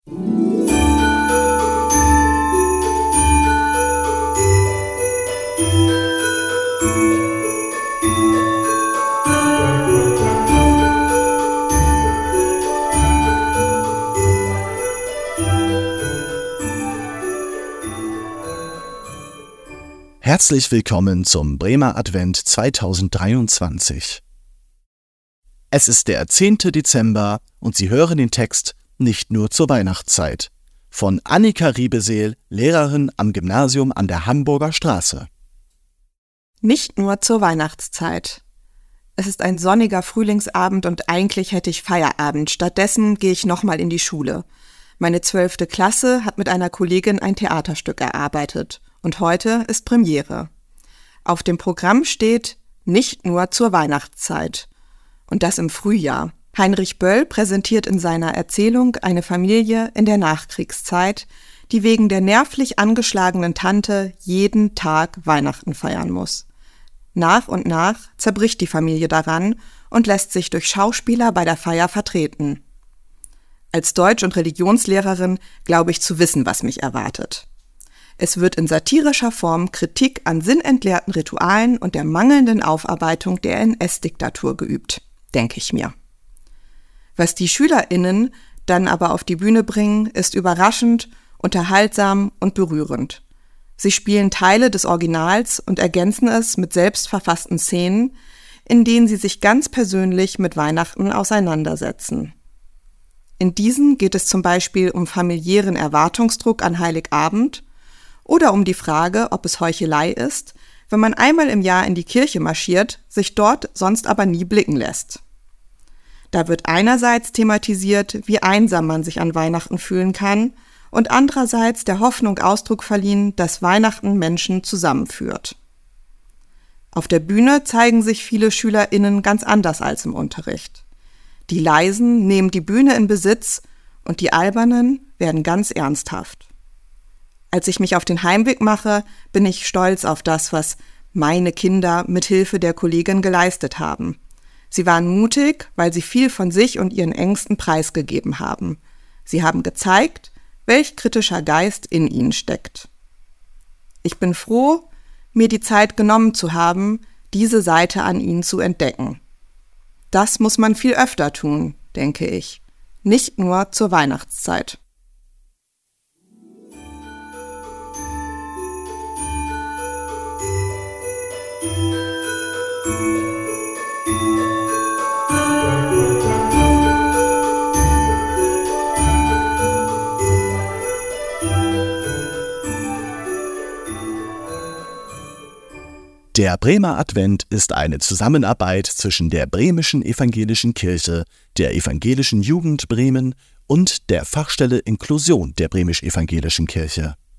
Herzlich willkommen zum Bremer Advent 2023. Es ist der 10. Dezember und Sie hören den Text Nicht nur zur Weihnachtszeit von Annika Riebeseel, Lehrerin am Gymnasium an der Hamburger Straße. Nicht nur zur Weihnachtszeit. Es ist ein sonniger Frühlingsabend und eigentlich hätte ich Feierabend. Stattdessen gehe ich nochmal in die Schule. Meine 12. Klasse hat mit einer Kollegin ein Theaterstück erarbeitet. Und heute ist Premiere. Auf dem Programm steht Nicht nur zur Weihnachtszeit. Und das im Frühjahr. Heinrich Böll präsentiert in seiner Erzählung eine Familie in der Nachkriegszeit, die wegen der nervlich angeschlagenen Tante jeden Tag Weihnachten feiern muss. Nach und nach zerbricht die Familie daran und lässt sich durch Schauspieler bei der Feier vertreten. Als Deutsch- und Religionslehrerin glaube ich zu wissen, was mich erwartet. Es wird in satirischer Form Kritik an sinnentleerten Ritualen und der mangelnden Aufarbeitung der NS-Diktatur geübt, denke ich mir. Was die SchülerInnen dann aber auf die Bühne bringen, ist überraschend, unterhaltsam und berührend. Sie spielen Teile des Originals und ergänzen es mit selbstverfassten Szenen, in denen sie sich ganz persönlich mit Weihnachten auseinandersetzen. In diesen geht es zum Beispiel um familiären Erwartungsdruck an Heiligabend oder um die Frage, ob es Heuchelei ist, wenn man einmal im Jahr in die Kirche marschiert, sich dort sonst aber nie blicken lässt. Da wird einerseits thematisiert, wie einsam man sich an Weihnachten fühlen kann und andererseits der Hoffnung Ausdruck verliehen, dass Weihnachten Menschen zusammenführt. Auf der Bühne zeigen sich viele SchülerInnen ganz anders als im Unterricht. Die Leisen nehmen die Bühne in Besitz und die Albernen werden ganz ernsthaft. Als ich mich auf den Heimweg mache, bin ich stolz auf das, was meine Kinder mit Hilfe der Kollegin geleistet haben. Sie waren mutig, weil sie viel von sich und ihren Ängsten preisgegeben haben. Sie haben gezeigt, welch kritischer Geist in ihnen steckt. Ich bin froh, mir die Zeit genommen zu haben, diese Seite an ihnen zu entdecken. Das muss man viel öfter tun, denke ich. Nicht nur zur Weihnachtszeit. Der Bremer Advent ist eine Zusammenarbeit zwischen der Bremischen Evangelischen Kirche, der Evangelischen Jugend Bremen und der Fachstelle Inklusion der Bremisch-Evangelischen Kirche.